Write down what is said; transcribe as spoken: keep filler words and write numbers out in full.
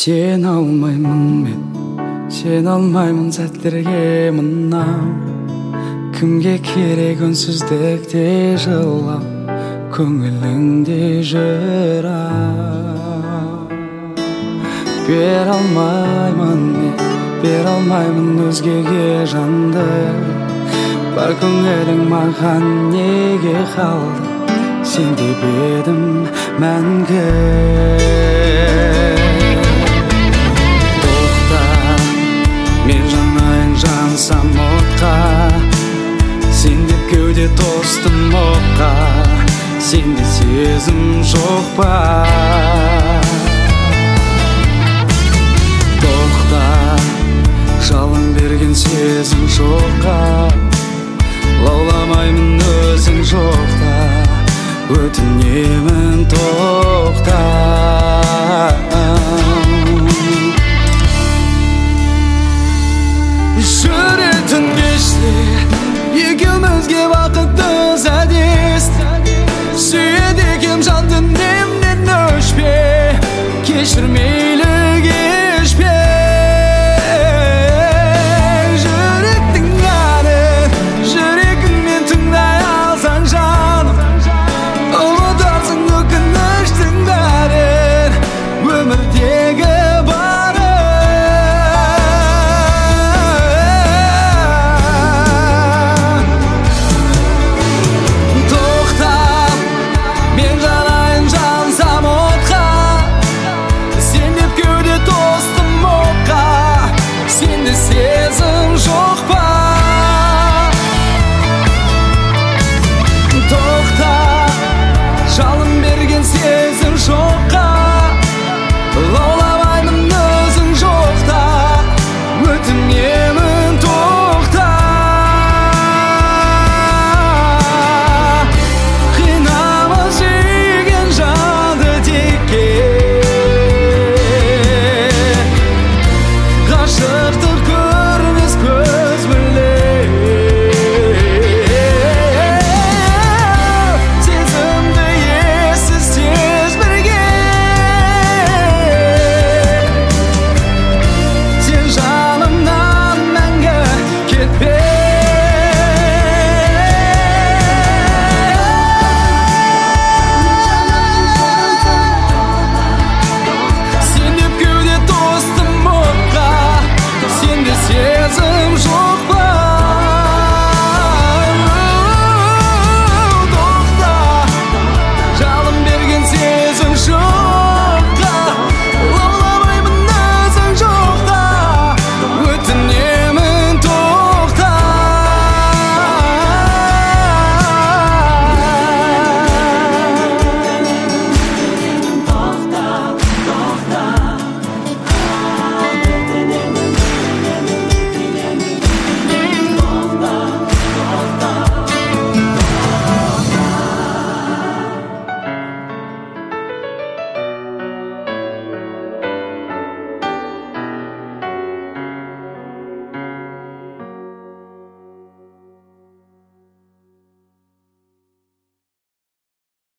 Сен алмаймын мен, сен алмаймын сәттерге мынау. Кімге керек үнсіздікте жылау, көңіліңде жүр ау. Бер алмаймын мен, бер алмаймын өзгеге жанды. Бар көңілің маған неге қалды, сен деп едім мәңгі. Мен жанайын жансам отқа, сен деп кеуде тостым отқа, сенде сезім жоқ па? Тоқта, жалын берген сезім жоққа, лауламаймын өзің жоқта, өтінемін тоқта. Жүретін кеште екеумізге бақытты сәдес, сүйеді екем жан дүниемнен өшпе, кешір мейлі